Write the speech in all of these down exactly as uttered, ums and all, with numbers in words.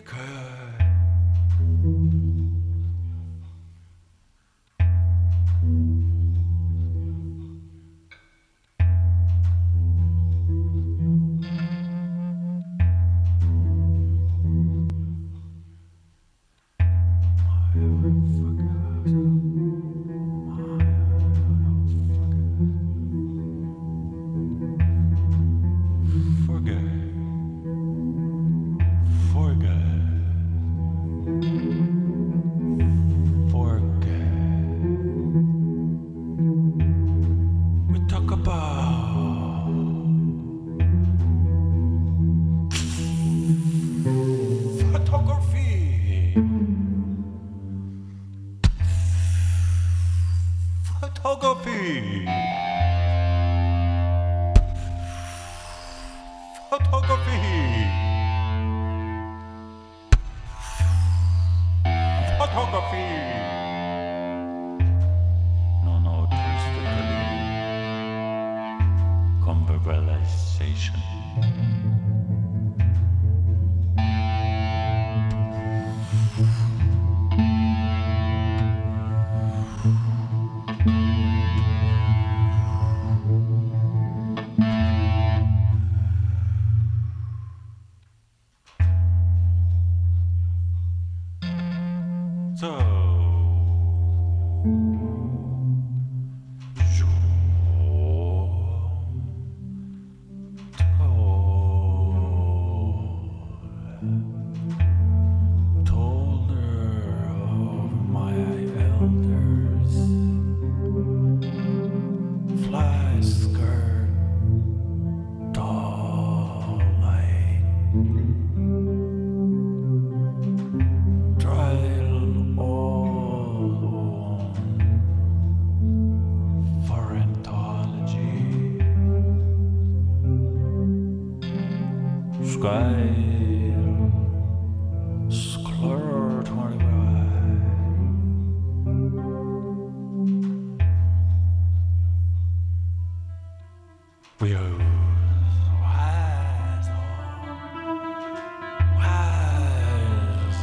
Photography. Photography. Photography. Non-artistically. Convergalization. So, we are wise, wise,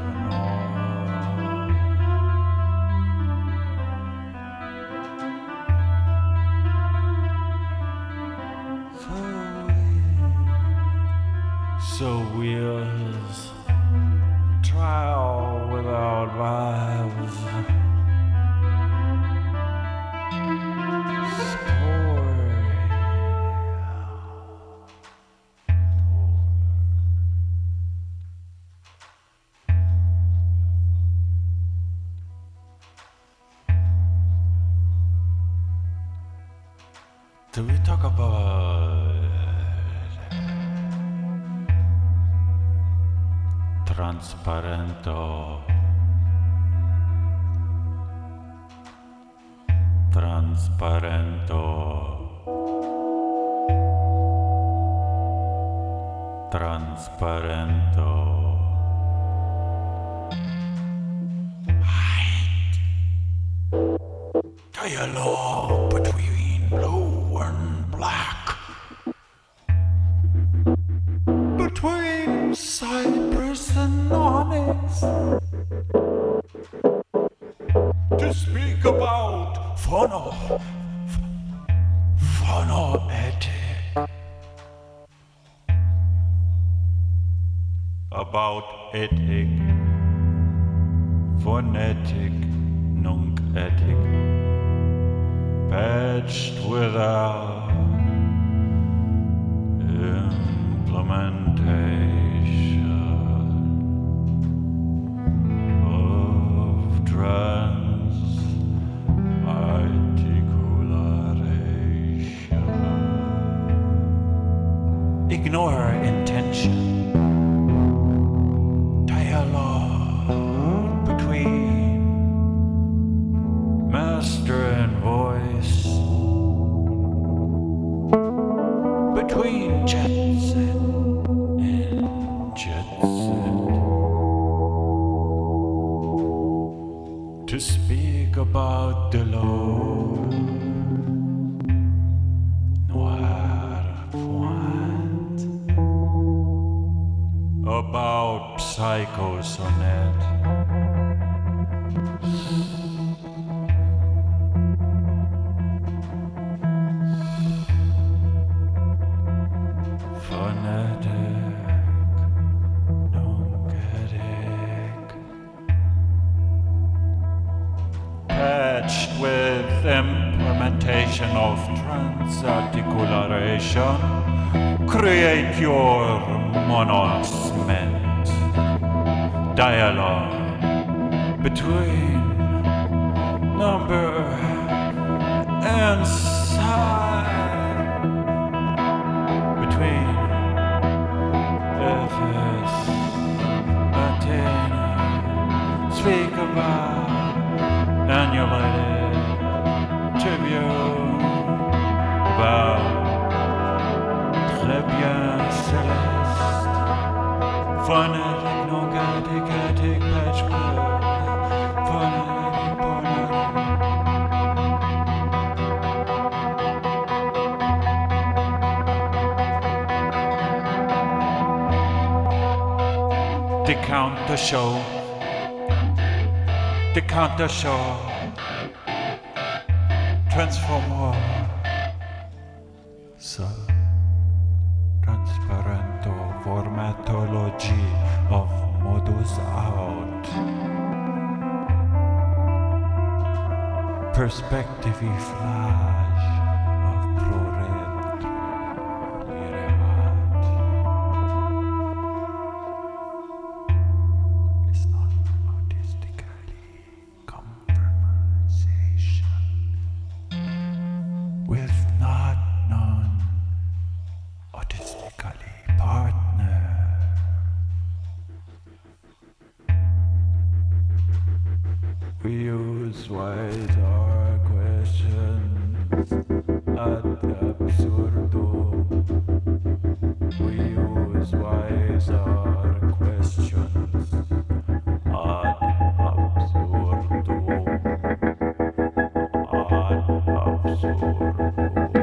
so we'll trial without vibes. Do we talk about transparento, transparento, transparento, hide, dialogue between blue and black, between Cyprus and Onyx, to speak about phono, phonoetic, about ethic, phonetic, nunc ethic, patched without implementation of trans-articulation. Ignore intention. Dialogue between master and voice, between jet set and jet set, to speak about the Lord noir point, about psy psycho sonnet. Phonetic, nungatic, patched with implementation of transarticulation, create your monosment dialogue between number and side, between Ephes, Athena, speak about annulated tribute, about très bien céleste, phonetic, nogatic, attic, patchwork, phonetic, phonetic. Decount the show, decount the show, transform all. So, transparento formatology of modus out. Perspective flash of proretro lireat. It's not autistically conversation with not non autistically partner. We use wise our questions ad absurdum. We use wise our questions ad absurdum. Ad absurdum.